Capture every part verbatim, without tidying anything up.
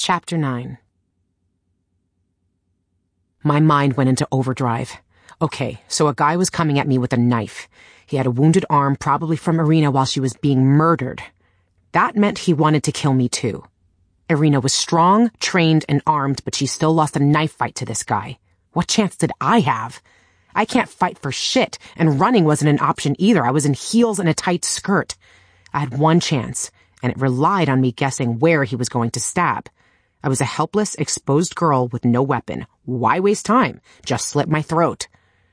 Chapter nine. My mind went into overdrive. Okay, so a guy was coming at me with a knife. He had a wounded arm, probably from Irina while she was being murdered. That meant he wanted to kill me too. Irina was strong, trained, and armed, but she still lost a knife fight to this guy. What chance did I have? I can't fight for shit, and running wasn't an option either. I was in heels and a tight skirt. I had one chance, and it relied on me guessing where he was going to stab. I was a helpless, exposed girl with no weapon. Why waste time? Just slit my throat.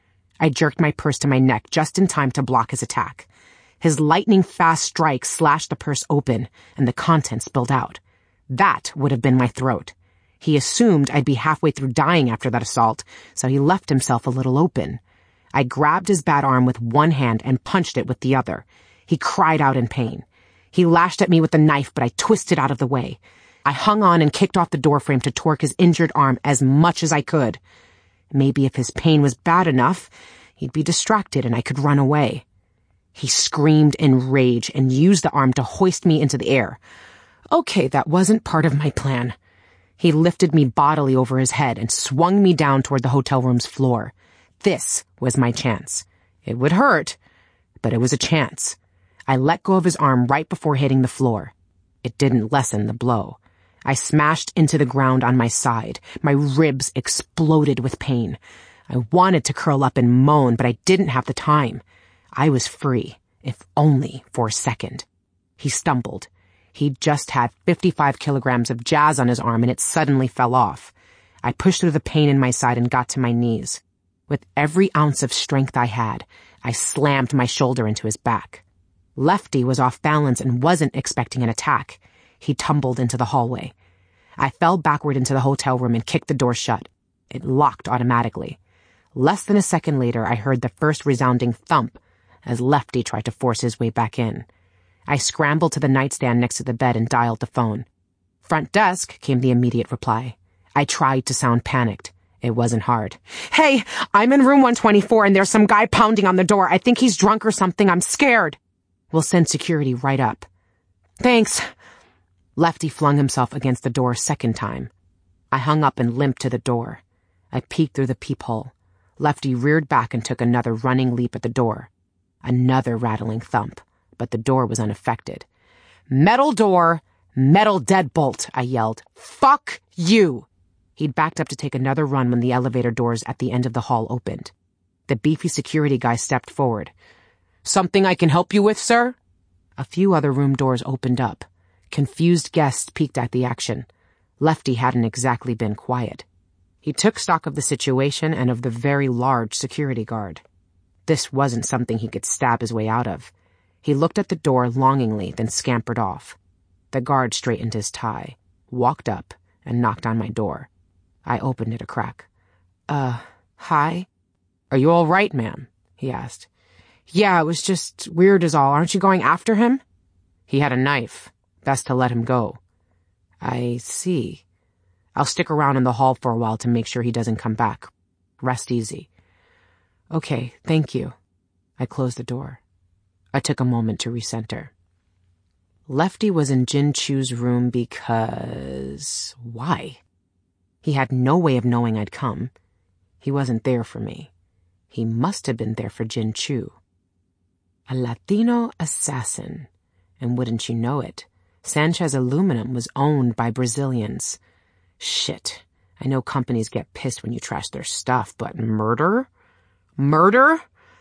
I jerked my purse to my neck just in time to block his attack. His lightning-fast strike slashed the purse open, and the contents spilled out. That would have been my throat. He assumed I'd be halfway through dying after that assault, so he left himself a little open. I grabbed his bad arm with one hand and punched it with the other. He cried out in pain. He lashed at me with the knife, but I twisted out of the way. I hung on and kicked off the doorframe to torque his injured arm as much as I could. Maybe if his pain was bad enough, he'd be distracted and I could run away. He screamed in rage and used the arm to hoist me into the air. Okay, that wasn't part of my plan. He lifted me bodily over his head and swung me down toward the hotel room's floor. This was my chance. It would hurt, but it was a chance. I let go of his arm right before hitting the floor. It didn't lessen the blow. I smashed into the ground on my side. My ribs exploded with pain. I wanted to curl up and moan, but I didn't have the time. I was free, if only for a second. He stumbled. He'd just had fifty-five kilograms of jazz on his arm, and it suddenly fell off. I pushed through the pain in my side and got to my knees. With every ounce of strength I had, I slammed my shoulder into his back. Lefty was off balance and wasn't expecting an attack. He tumbled into the hallway. I fell backward into the hotel room and kicked the door shut. It locked automatically. Less than a second later, I heard the first resounding thump as Lefty tried to force his way back in. I scrambled to the nightstand next to the bed and dialed the phone. Front desk, came the immediate reply. I tried to sound panicked. It wasn't hard. Hey, I'm in room one twenty-four and there's some guy pounding on the door. I think he's drunk or something. I'm scared. We'll send security right up. Thanks. Lefty flung himself against the door a second time. I hung up and limped to the door. I peeked through the peephole. Lefty reared back and took another running leap at the door. Another rattling thump, but the door was unaffected. Metal door, metal deadbolt, I yelled. Fuck you! He'd backed up to take another run when the elevator doors at the end of the hall opened. The beefy security guy stepped forward. Something I can help you with, sir? A few other room doors opened up. Confused guests peeked at the action. Lefty hadn't exactly been quiet. He took stock of the situation and of the very large security guard. This wasn't something he could stab his way out of. He looked at the door longingly, then scampered off. The guard straightened his tie, walked up, and knocked on my door. I opened it a crack. Uh, hi? Are you all right, ma'am? He asked. Yeah, it was just weird as all. Aren't you going after him? He had a knife. Best to let him go. I see. I'll stick around in the hall for a while to make sure he doesn't come back. Rest easy. Okay, thank you. I closed the door. I took a moment to recenter. Lefty was in Jin Chu's room because... why? He had no way of knowing I'd come. He wasn't there for me. He must have been there for Jin Chu. A Latino assassin. And wouldn't you know it, Sanchez Aluminum was owned by Brazilians. Shit. I know companies get pissed when you trash their stuff, but murder? Murder?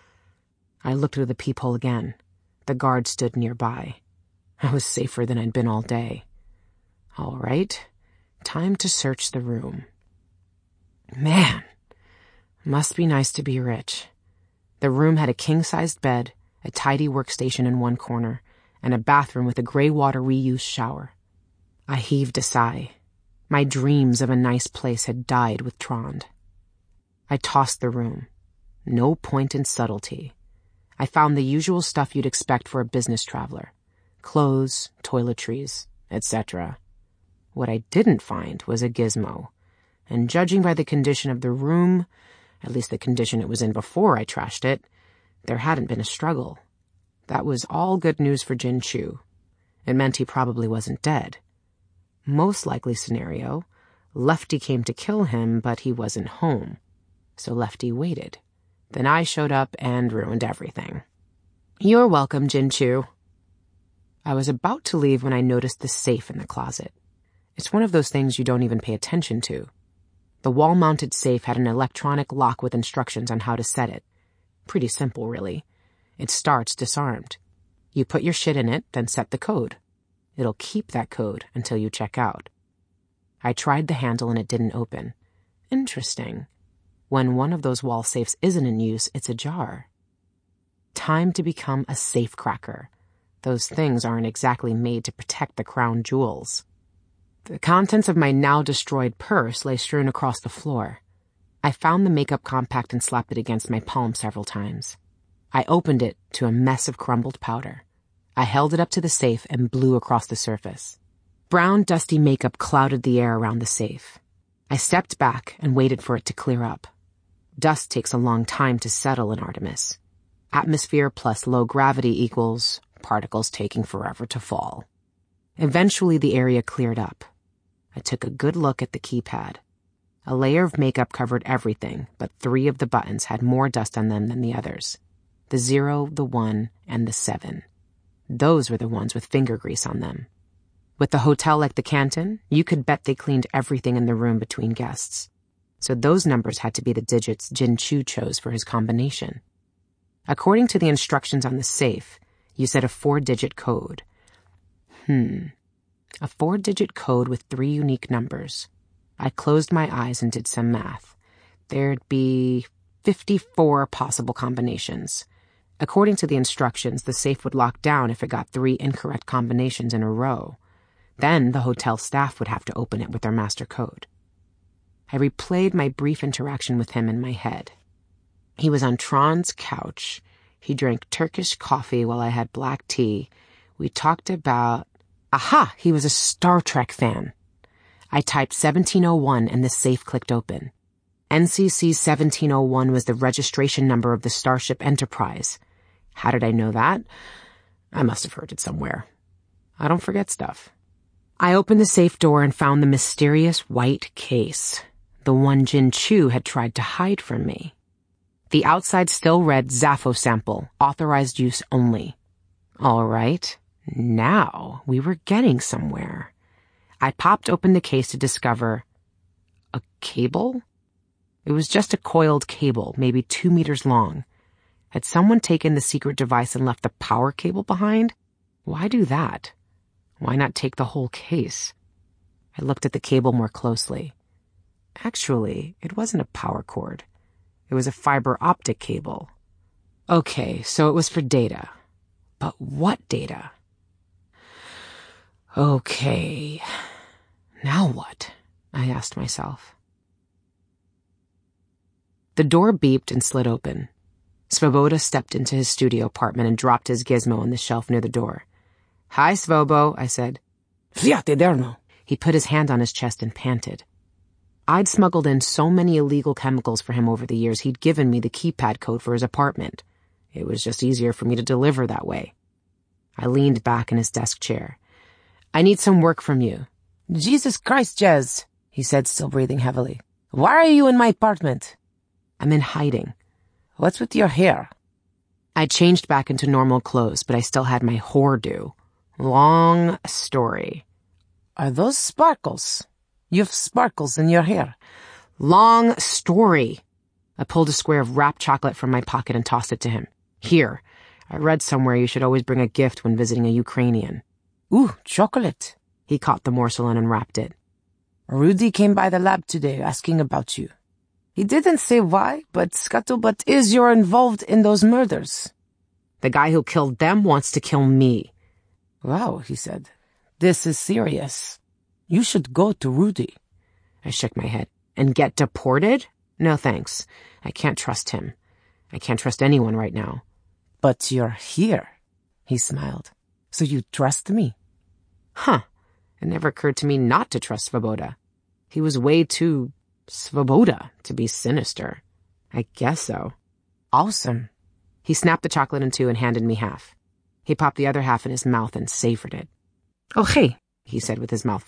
I looked through the peephole again. The guard stood nearby. I was safer than I'd been all day. All right. Time to search the room. Man, must be nice to be rich. The room had a king-sized bed, a tidy workstation in one corner, and a bathroom with a gray water reuse shower. I heaved a sigh. My dreams of a nice place had died with Trond. I tossed the room. No point in subtlety. I found the usual stuff you'd expect for a business traveler. Clothes, toiletries, et cetera. What I didn't find was a gizmo, and judging by the condition of the room, at least the condition it was in before I trashed it, there hadn't been a struggle. That was all good news for Jin Chu. It meant he probably wasn't dead. Most likely scenario, Lefty came to kill him, but he wasn't home. So Lefty waited. Then I showed up and ruined everything. You're welcome, Jin-Chu. I was about to leave when I noticed the safe in the closet. It's one of those things you don't even pay attention to. The wall-mounted safe had an electronic lock with instructions on how to set it. Pretty simple, really. It starts disarmed. You put your shit in it, then set the code. It'll keep that code until you check out. I tried the handle and it didn't open. Interesting. When one of those wall safes isn't in use, it's ajar. Time to become a safe cracker. Those things aren't exactly made to protect the crown jewels. The contents of my now destroyed purse lay strewn across the floor. I found the makeup compact and slapped it against my palm several times. I opened it to a mess of crumbled powder. I held it up to the safe and blew across the surface. Brown, dusty makeup clouded the air around the safe. I stepped back and waited for it to clear up. Dust takes a long time to settle in Artemis. Atmosphere plus low gravity equals particles taking forever to fall. Eventually, the area cleared up. I took a good look at the keypad. A layer of makeup covered everything, but three of the buttons had more dust on them than the others. The zero, the one, and the seven. Those were the ones with finger grease on them. With the hotel like the Canton, you could bet they cleaned everything in the room between guests. So those numbers had to be the digits Jin-Chu chose for his combination. According to the instructions on the safe, you said a four-digit code. Hmm. A four-digit code with three unique numbers. I closed my eyes and did some math. There'd be fifty-four possible combinations. According to the instructions, the safe would lock down if it got three incorrect combinations in a row. Then the hotel staff would have to open it with their master code. I replayed my brief interaction with him in my head. He was on Tron's couch. He drank Turkish coffee while I had black tea. We talked about... Aha! He was a Star Trek fan. I typed seventeen oh one and the safe clicked open. N C C seventeen oh one was the registration number of the Starship Enterprise. How did I know that? I must have heard it somewhere. I don't forget stuff. I opened the safe door and found the mysterious white case. The one Jin-Chu had tried to hide from me. The outside still read Zaffo sample, authorized use only. All right, now we were getting somewhere. I popped open the case to discover a cable? It was just a coiled cable, maybe two meters long. Had someone taken the secret device and left the power cable behind? Why do that? Why not take the whole case? I looked at the cable more closely. Actually, it wasn't a power cord. It was a fiber optic cable. Okay, so it was for data. But what data? Okay, now what? I asked myself. The door beeped and slid open. Svoboda stepped into his studio apartment and dropped his gizmo on the shelf near the door. Hi, Svobo, I said. Fiat Eterno. He put his hand on his chest and panted. I'd smuggled in so many illegal chemicals for him over the years he'd given me the keypad code for his apartment. It was just easier for me to deliver that way. I leaned back in his desk chair. I need some work from you. Jesus Christ, Jez, he said, still breathing heavily. Why are you in my apartment? I'm in hiding. What's with your hair? I changed back into normal clothes, but I still had my hairdo. Long story. Are those sparkles? You've sparkles in your hair. Long story. I pulled a square of wrapped chocolate from my pocket and tossed it to him. Here. I read somewhere you should always bring a gift when visiting a Ukrainian. Ooh, chocolate. He caught the morsel and unwrapped it. Rudy came by the lab today asking about you. He didn't say why, but scuttlebutt is you're involved in those murders. The guy who killed them wants to kill me. Wow, he said. This is serious. You should go to Rudy. I shook my head. And get deported? No thanks. I can't trust him. I can't trust anyone right now. But you're here, he smiled. So you trust me? Huh. It never occurred to me not to trust Svoboda. He was way too Svoboda to be sinister. I guess so. Awesome. He snapped the chocolate in two and handed me half. He popped the other half in his mouth and savored it. Okay, he said with his mouth full.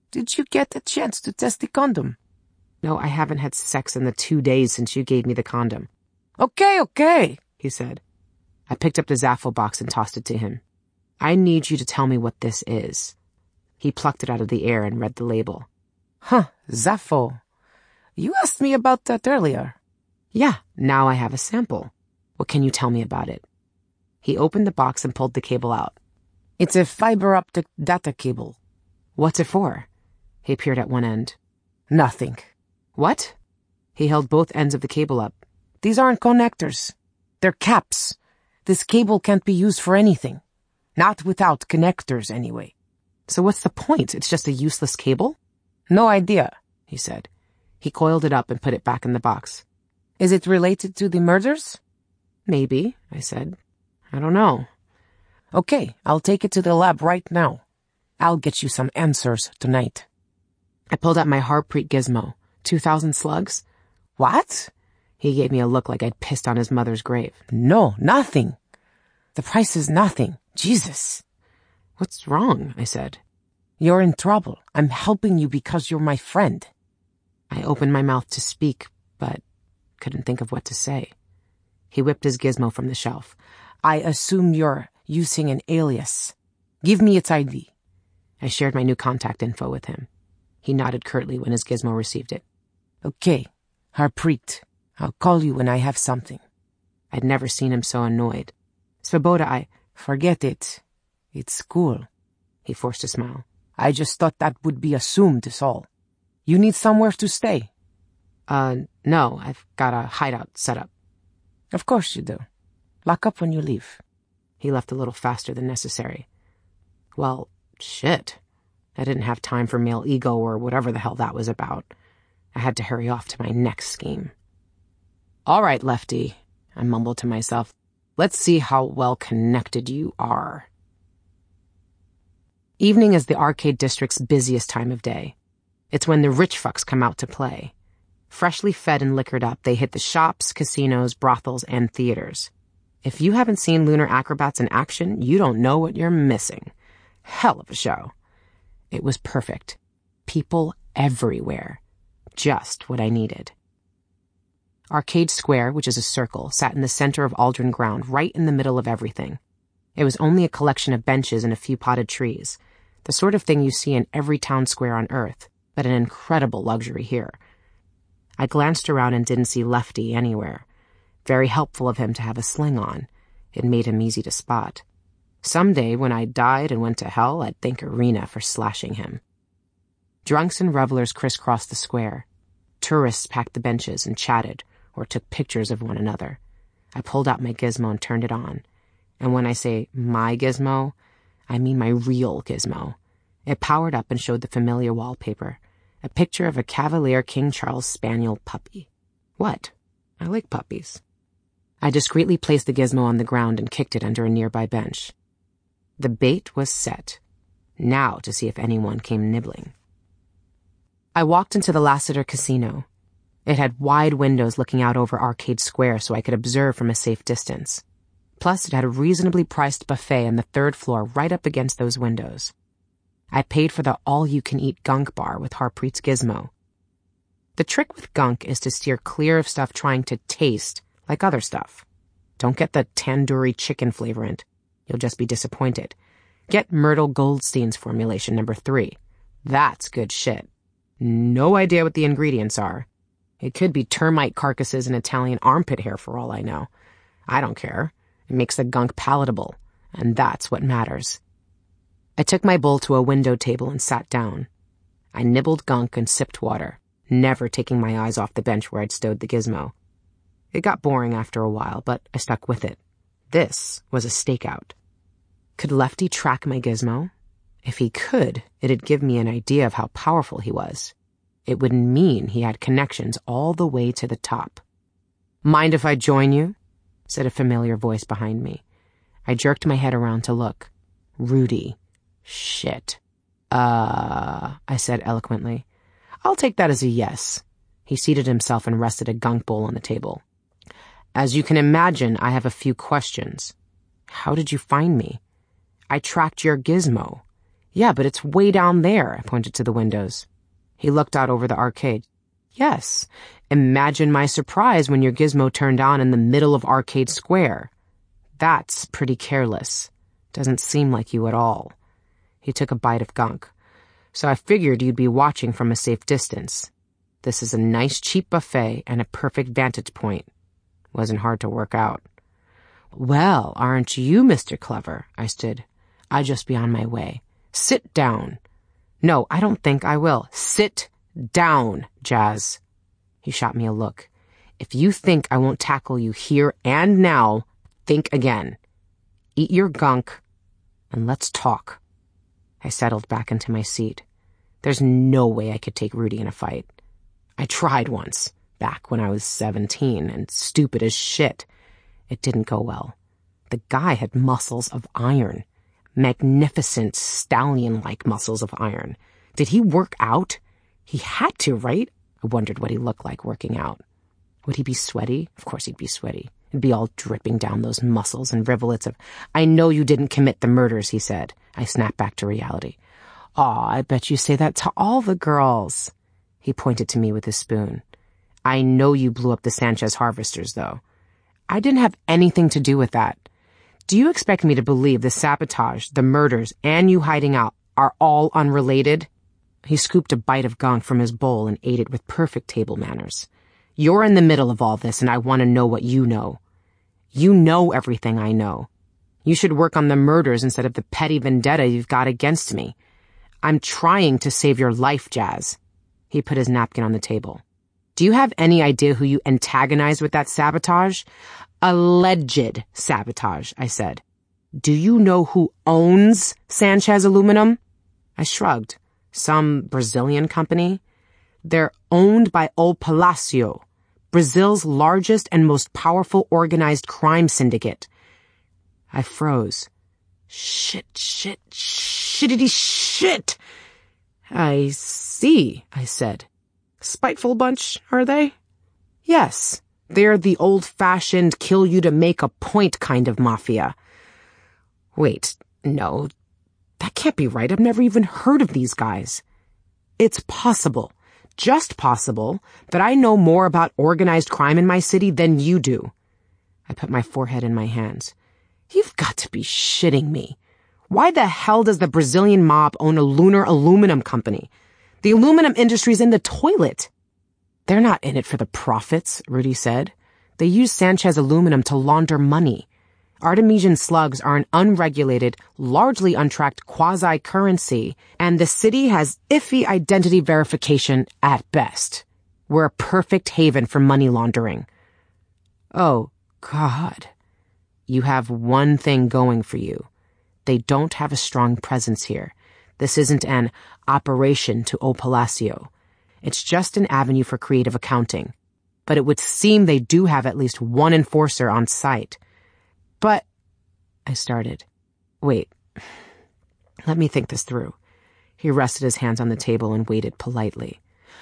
Did you get a chance to test the condom? No, I haven't had sex in the two days since you gave me the condom. Okay, okay, he said. I picked up the Zafo box and tossed it to him. I need you to tell me what this is. He plucked it out of the air and read the label. Huh, Zafo. You asked me about that earlier. Yeah, now I have a sample. What can you tell me about it? He opened the box and pulled the cable out. It's a fiber optic data cable. What's it for? He peered at one end. Nothing. What? He held both ends of the cable up. These aren't connectors. They're caps. This cable can't be used for anything. Not without connectors, anyway. So what's the point? It's just a useless cable? No idea, he said. He coiled it up and put it back in the box. Is it related to the murders? Maybe, I said. I don't know. Okay, I'll take it to the lab right now. I'll get you some answers tonight. I pulled out my Harpreet gizmo. Two thousand slugs? What? He gave me a look like I'd pissed on his mother's grave. No, nothing. The price is nothing. Jesus. What's wrong? I said. You're in trouble. I'm helping you because you're my friend. I opened my mouth to speak, but couldn't think of what to say. He whipped his gizmo from the shelf. I assume you're using an alias. Give me its I D. I shared my new contact info with him. He nodded curtly when his gizmo received it. Okay, Harpreet. I'll call you when I have something. I'd never seen him so annoyed. Svoboda, I... Forget it. It's cool. He forced a smile. I just thought that would be assumed is all. You need somewhere to stay. Uh, no, I've got a hideout set up. Of course you do. Lock up when you leave. He left a little faster than necessary. Well, shit. I didn't have time for male ego or whatever the hell that was about. I had to hurry off to my next scheme. All right, Lefty, I mumbled to myself. Let's see how well connected you are. Evening is the arcade district's busiest time of day. It's when the rich fucks come out to play. Freshly fed and liquored up, they hit the shops, casinos, brothels, and theaters. If you haven't seen Lunar Acrobats in action, you don't know what you're missing. Hell of a show. It was perfect. People everywhere. Just what I needed. Arcade Square, which is a circle, sat in the center of Aldrin Ground, right in the middle of everything. It was only a collection of benches and a few potted trees, the sort of thing you see in every town square on Earth, but an incredible luxury here. I glanced around and didn't see Lefty anywhere. Very helpful of him to have a sling on. It made him easy to spot. Someday, when I died and went to hell, I'd thank Irina for slashing him. Drunks and revelers crisscrossed the square. Tourists packed the benches and chatted, or took pictures of one another. I pulled out my gizmo and turned it on. And when I say my gizmo, I mean my real gizmo. It powered up and showed the familiar wallpaper, a picture of a Cavalier King Charles Spaniel puppy. What? I like puppies. I discreetly placed the gizmo on the ground and kicked it under a nearby bench. The bait was set. Now to see if anyone came nibbling. I walked into the Lassiter Casino. It had wide windows looking out over Arcade Square so I could observe from a safe distance. Plus, it had a reasonably priced buffet on the third floor right up against those windows. I paid for the all-you-can-eat gunk bar with Harpreet's gizmo. The trick with gunk is to steer clear of stuff trying to taste like other stuff. Don't get the tandoori chicken flavorant. You'll just be disappointed. Get Myrtle Goldstein's formulation number three. That's good shit. No idea what the ingredients are. It could be termite carcasses and Italian armpit hair for all I know. I don't care. It makes the gunk palatable, and that's what matters. I took my bowl to a window table and sat down. I nibbled gunk and sipped water, never taking my eyes off the bench where I'd stowed the gizmo. It got boring after a while, but I stuck with it. This was a stakeout. Could Lefty track my gizmo? If he could, it'd give me an idea of how powerful he was. It would mean he had connections all the way to the top. Mind if I join you? Said a familiar voice behind me. I jerked my head around to look. Rudy. Shit. Uh, I said eloquently. I'll take that as a yes. He seated himself and rested a gunk bowl on the table. As you can imagine, I have a few questions. How did you find me? I tracked your gizmo. Yeah, but it's way down there, I pointed to the windows. He looked out over the arcade. Yes, imagine my surprise when your gizmo turned on in the middle of Arcade Square. That's pretty careless. Doesn't seem like you at all. He took a bite of gunk. So I figured you'd be watching from a safe distance. This is a nice cheap buffet and a perfect vantage point. Wasn't hard to work out. Well, aren't you, Mister Clever? I stood. I'll just be on my way. Sit down. No, I don't think I will. Sit down, Jazz. He shot me a look. If you think I won't tackle you here and now, think again. Eat your gunk, and let's talk. I settled back into my seat. There's no way I could take Rudy in a fight. I tried once, back when I was seventeen and stupid as shit. It didn't go well. The guy had muscles of iron. Magnificent, stallion-like muscles of iron. Did he work out? He had to, right? I wondered what he looked like working out. Would he be sweaty? Of course he'd be sweaty. It'd be all dripping down those muscles and rivulets of, I know you didn't commit the murders, he said. I snapped back to reality. Aw, I bet you say that to all the girls. He pointed to me with his spoon. I know you blew up the Sanchez harvesters, though. I didn't have anything to do with that. Do you expect me to believe the sabotage, the murders, and you hiding out are all unrelated? He scooped a bite of gunk from his bowl and ate it with perfect table manners. You're in the middle of all this, and I want to know what you know. You know everything I know. You should work on the murders instead of the petty vendetta you've got against me. I'm trying to save your life, Jazz. He put his napkin on the table. Do you have any idea who you antagonized with that sabotage? Alleged sabotage, I said. Do you know who owns Sanchez Aluminum? I shrugged. Some Brazilian company? They're owned by O Palacio, Brazil's largest and most powerful organized crime syndicate. I froze. Shit, shit, shittity shit! I see, I said. Spiteful bunch, are they? Yes, they're the old-fashioned kill-you-to-make-a-point kind of mafia. Wait, no, that can't be right. I've never even heard of these guys. It's possible, just possible, that I know more about organized crime in my city than you do. I put my forehead in my hands. You've got to be shitting me. Why the hell does the Brazilian mob own a lunar aluminum company? The aluminum industry's in the toilet. They're not in it for the profits, Rudy said. They use Sanchez Aluminum to launder money. Artemisian slugs are an unregulated, largely untracked quasi-currency, and the city has iffy identity verification at best. We're a perfect haven for money laundering. Oh, God. You have one thing going for you. They don't have a strong presence here. This isn't an operation to O Palacio. It's just an avenue for creative accounting. But it would seem they do have at least one enforcer on site. But, I started. Wait, let me think this through. He rested his hands on the table and waited politely.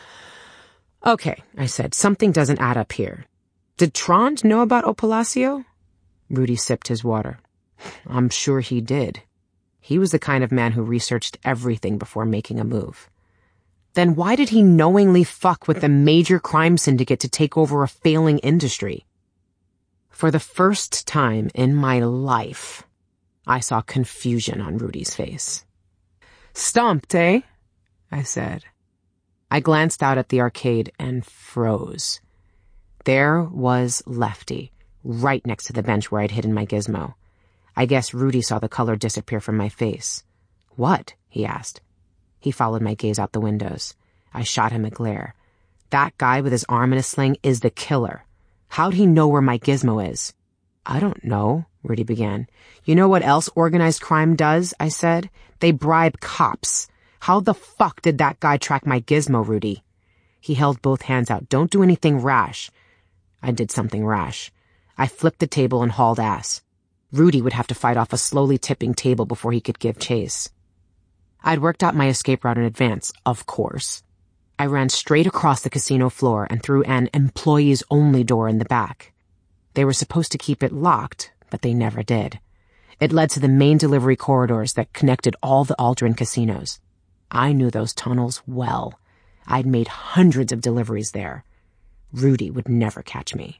Okay, I said, something doesn't add up here. Did Trond know about O Palacio? Rudy sipped his water. I'm sure he did. He was the kind of man who researched everything before making a move. Then why did he knowingly fuck with the major crime syndicate to take over a failing industry? For the first time in my life, I saw confusion on Rudy's face. Stumped, eh? I said. I glanced out at the arcade and froze. There was Lefty, right next to the bench where I'd hidden my gizmo. I guess Rudy saw the color disappear from my face. What? He asked. He followed my gaze out the windows. I shot him a glare. That guy with his arm in a sling is the killer. How'd he know where my gizmo is? I don't know, Rudy began. You know what else organized crime does? I said. They bribe cops. How the fuck did that guy track my gizmo, Rudy? He held both hands out. Don't do anything rash. I did something rash. I flipped the table and hauled ass. Rudy would have to fight off a slowly tipping table before he could give chase. I'd worked out my escape route in advance, of course. I ran straight across the casino floor and through an employees-only door in the back. They were supposed to keep it locked, but they never did. It led to the main delivery corridors that connected all the Aldrin casinos. I knew those tunnels well. I'd made hundreds of deliveries there. Rudy would never catch me.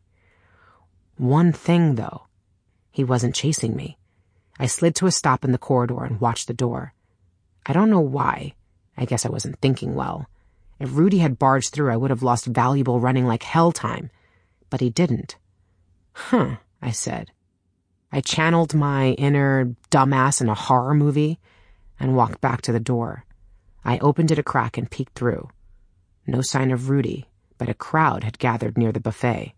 One thing, though. He wasn't chasing me. I slid to a stop in the corridor and watched the door. I don't know why. I guess I wasn't thinking well. If Rudy had barged through, I would have lost valuable running like hell time. But he didn't. Huh, I said. I channeled my inner dumbass in a horror movie and walked back to the door. I opened it a crack and peeked through. No sign of Rudy, but a crowd had gathered near the buffet.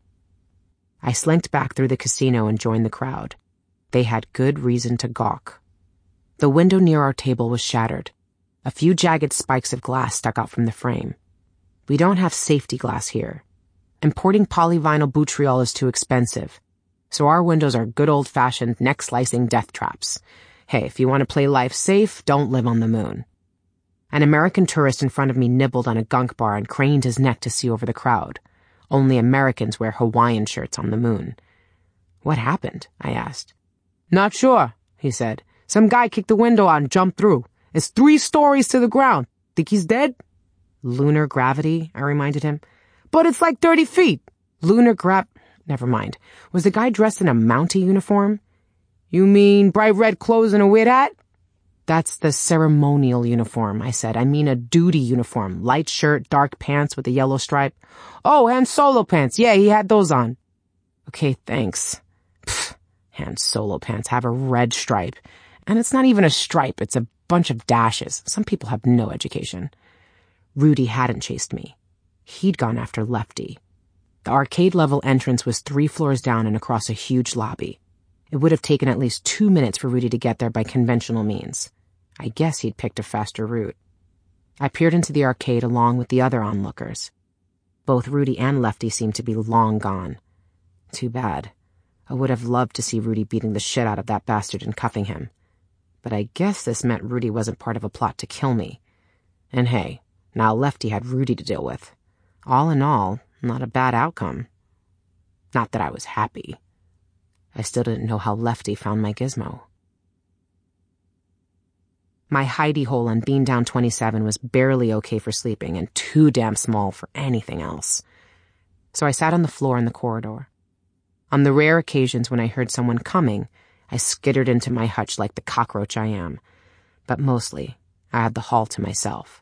I slinked back through the casino and joined the crowd. They had good reason to gawk. The window near our table was shattered. A few jagged spikes of glass stuck out from the frame. We don't have safety glass here. Importing polyvinyl butriol is too expensive, so our windows are good old-fashioned neck-slicing death traps. Hey, if you want to play life safe, don't live on the moon. An American tourist in front of me nibbled on a gunk bar and craned his neck to see over the crowd. Only Americans wear Hawaiian shirts on the moon. What happened? I asked. Not sure, he said. Some guy kicked the window out and jumped through. It's three stories to the ground. Think he's dead? Lunar gravity, I reminded him. But it's like thirty feet. Lunar grav... Never mind. Was the guy dressed in a Mountie uniform? You mean bright red clothes and a weird hat? That's the ceremonial uniform, I said. I mean a duty uniform. Light shirt, dark pants with a yellow stripe. Oh, Han Solo pants. Yeah, he had those on. Okay, thanks. Pfft, Han Solo pants have a red stripe. And it's not even a stripe, it's a bunch of dashes. Some people have no education. Rudy hadn't chased me. He'd gone after Lefty. The arcade-level entrance was three floors down and across a huge lobby. It would have taken at least two minutes for Rudy to get there by conventional means. I guess he'd picked a faster route. I peered into the arcade along with the other onlookers. Both Rudy and Lefty seemed to be long gone. Too bad. I would have loved to see Rudy beating the shit out of that bastard and cuffing him. But I guess this meant Rudy wasn't part of a plot to kill me. And hey, now Lefty had Rudy to deal with. All in all, not a bad outcome. Not that I was happy. I still didn't know how Lefty found my gizmo. My hidey hole on Beandown twenty-seven was barely okay for sleeping and too damn small for anything else. So I sat on the floor in the corridor. On the rare occasions when I heard someone coming, I skittered into my hutch like the cockroach I am. But mostly, I had the hall to myself.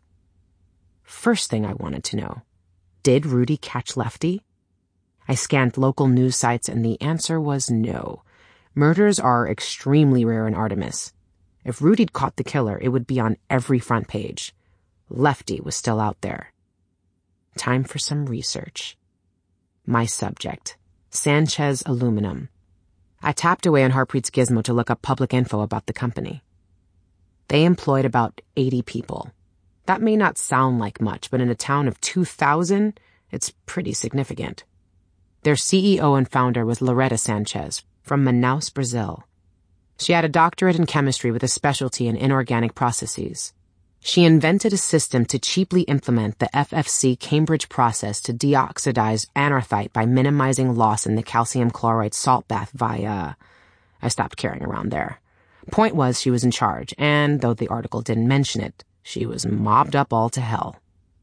First thing I wanted to know, did Rudy catch Lefty? I scanned local news sites and the answer was no. Murders are extremely rare in Artemis. If Rudy'd caught the killer, it would be on every front page. Lefty was still out there. Time for some research. My subject, Sanchez Aluminum. I tapped away on Harpreet's gizmo to look up public info about the company. They employed about eighty people. That may not sound like much, but in a town of two thousand, it's pretty significant. Their C E O and founder was Loretta Sanchez from Manaus, Brazil. She had a doctorate in chemistry with a specialty in inorganic processes. She invented a system to cheaply implement the F F C Cambridge process to deoxidize anarthite by minimizing loss in the calcium chloride salt bath via... I stopped carrying around there. Point was, she was in charge, and though the article didn't mention it, she was mobbed up all to hell.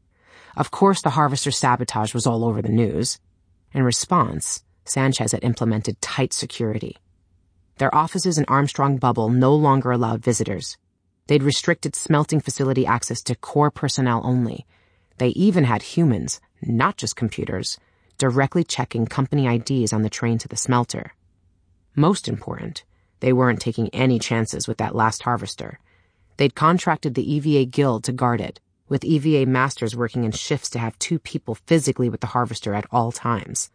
Of course, the Harvester sabotage was all over the news. In response, Sanchez had implemented tight security. Their offices in Armstrong Bubble no longer allowed visitors. They'd restricted smelting facility access to core personnel only. They even had humans, not just computers, directly checking company I Ds on the train to the smelter. Most important, they weren't taking any chances with that last harvester. They'd contracted the E V A Guild to guard it, with E V A masters working in shifts to have two people physically with the harvester at all times.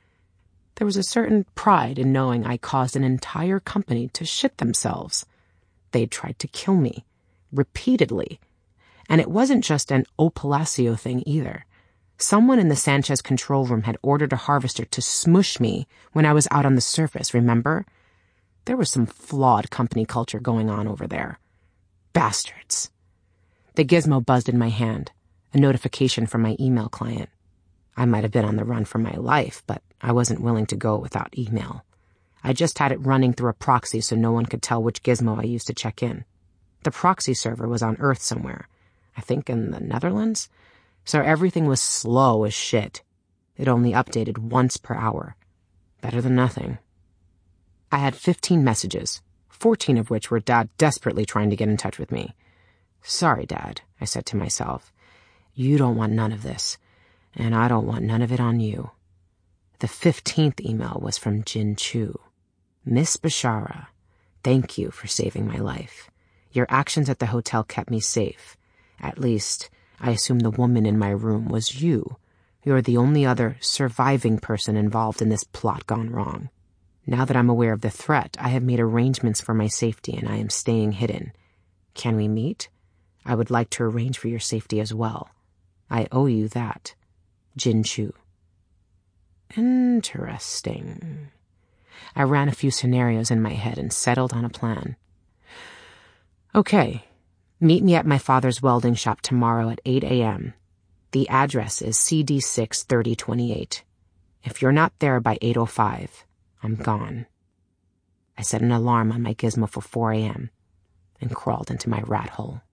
There was a certain pride in knowing I caused an entire company to shit themselves. They'd tried to kill me, repeatedly. And it wasn't just an O Palacio thing either. Someone in the Sanchez control room had ordered a harvester to smush me when I was out on the surface, remember? There was some flawed company culture going on over there. Bastards. The gizmo buzzed in my hand, a notification from my email client. I might have been on the run for my life, but I wasn't willing to go without email. I just had it running through a proxy so no one could tell which gizmo I used to check in. The proxy server was on Earth somewhere, I think in the Netherlands, so everything was slow as shit. It only updated once per hour. Better than nothing. I had fifteen messages, fourteen of which were Dad desperately trying to get in touch with me. Sorry, Dad, I said to myself. You don't want none of this, and I don't want none of it on you. The fifteenth email was from Jin Chu. Miss Bashara, thank you for saving my life. Your actions at the hotel kept me safe. At least, I assume the woman in my room was you. You're the only other surviving person involved in this plot gone wrong. Now that I'm aware of the threat, I have made arrangements for my safety and I am staying hidden. Can we meet? I would like to arrange for your safety as well. I owe you that. Jin Chu. Interesting. I ran a few scenarios in my head and settled on a plan. Okay, meet me at my father's welding shop tomorrow at eight a.m. The address is C D six thirty twenty-eight. If you're not there by eight oh five, I'm gone. I set an alarm on my gizmo for four a.m. and crawled into my rat hole.